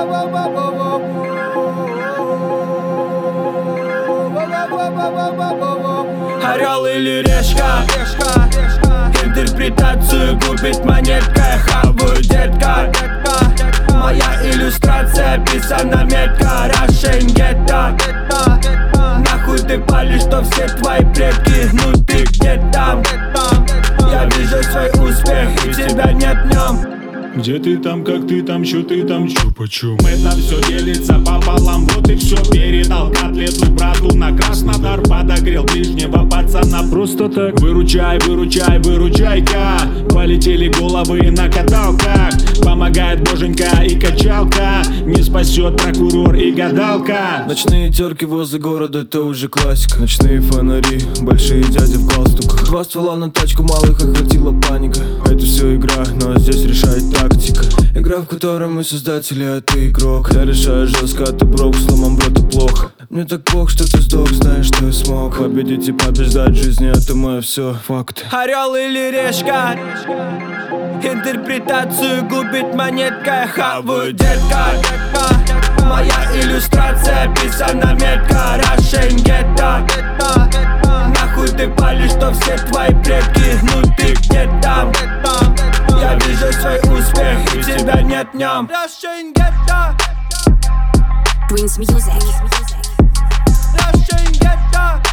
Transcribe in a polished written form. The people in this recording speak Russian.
Орел или решка, интерпретацию губит монетка. Хаваю, детка, моя иллюстрация писана метко. Russian гетто, нахуй ты палишь, что все твои предки. Ну ты где там? Я вижу свой успех, и тебя нет в нем. Где ты там, как ты там, чё ты там, чё почем? Это все делится пополам, вот и все. Передал котлету брату на Краснодар, подогрел ближнего пацана. Просто так выручай, выручай, выручай-ка. Полетели головы на каталках. Помогает боженька и качалка. Не спасет прокурор и гадалка. Ночные терки возле города, это уже классика. Ночные фонари, большие дяди в галстуках. Два ствола на тачку, малых охватила паника. Это все игра, но здесь решает тактика. Игра, в которой мы создатели, а ты игрок. Я решаю жестко, а ты брок, сломом брода плохо. Мне так плохо, что ты сдох, знаешь, что я смог победить и побеждать в жизни, это мое все факты. Орел или решка, интерпретацию губит монетка. Хаваю, детка, моя иллюстрация писана метко. Russian гетто, нахуй ты палишь, что все твои предки. Ну ты где там? Я вижу свой успех, и тебя нет в нем. Russian гетто, Dreams Music. Russian гетто.